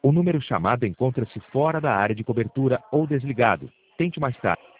O número chamado encontra-se fora da área de cobertura ou desligado. Tente mais tarde.